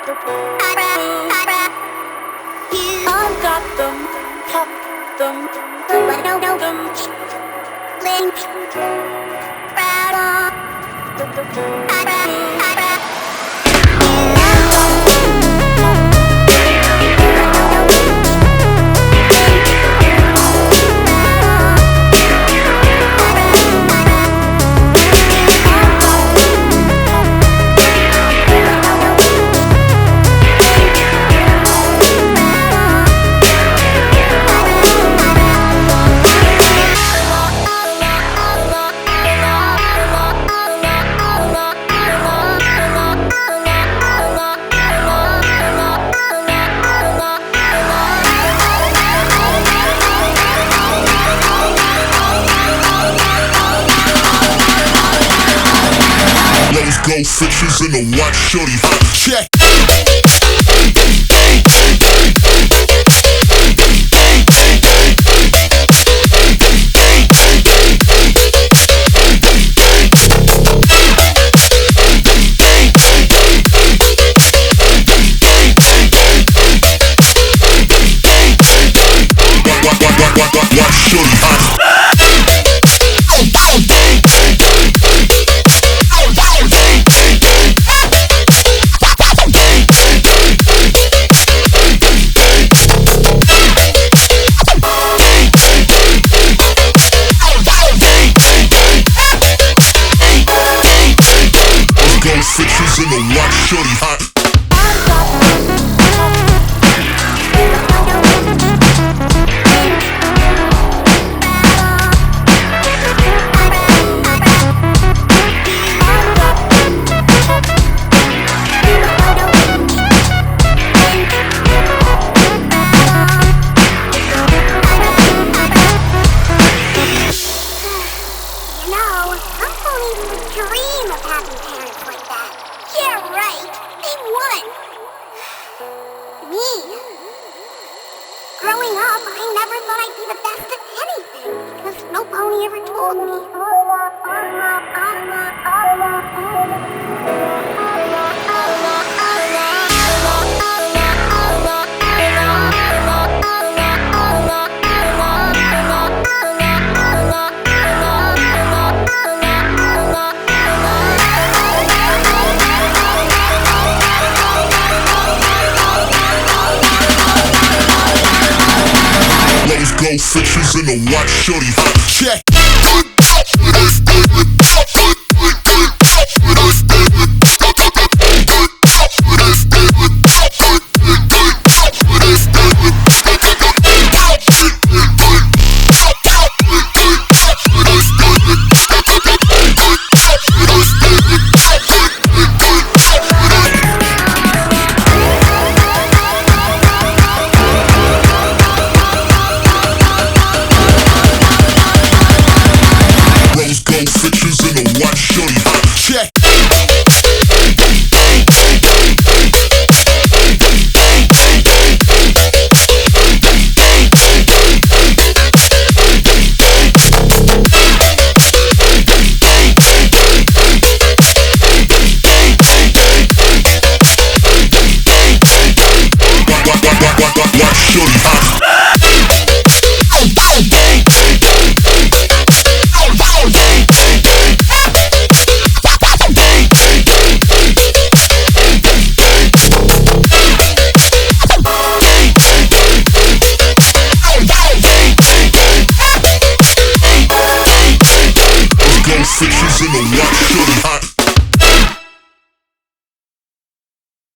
Go fixtures in the watch, shorty. Check. Watch, shorty. Fixtures in the watch, shorty hot. Dream of having parents like that. Yeah, right. They won. Me. Growing up, I never thought I'd be the best at anything because no pony ever told me. Go fixtures in the watch, shorty hot. Check. Fixtures in the watch, shorty hot. Check. Watch, shorty hot. Fixtures in the watch, shorty hot.